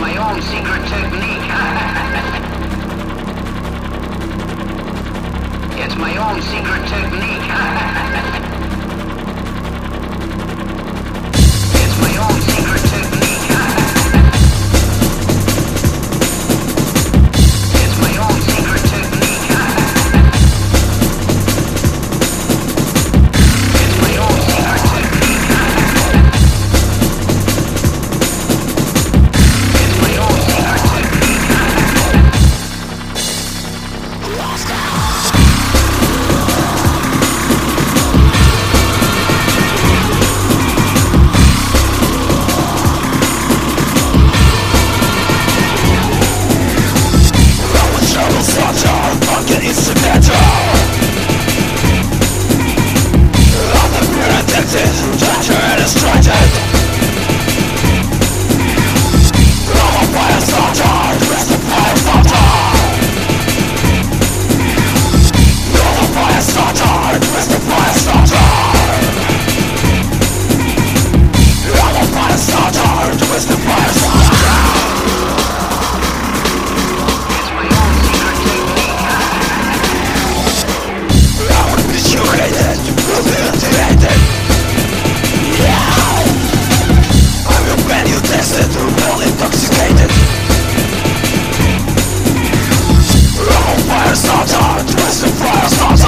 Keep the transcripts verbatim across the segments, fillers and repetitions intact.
my own secret technique. It's my own secret technique. It's my own secret technique. It's my own secret technique. It's my own secret technique. It's my own secret technique. Lost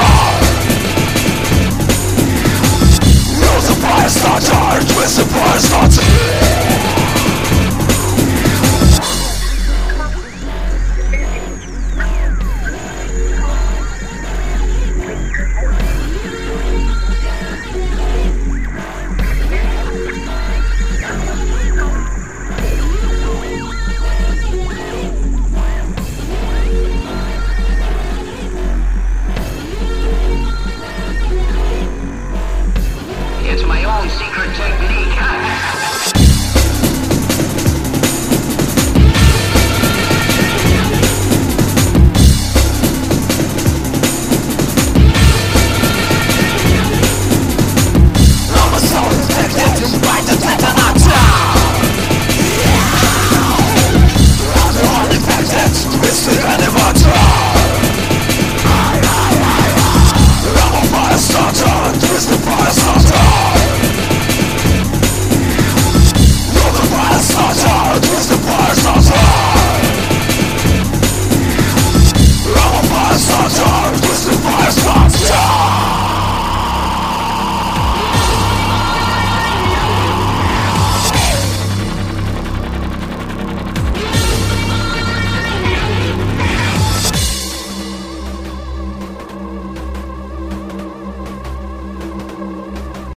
Twist the bars.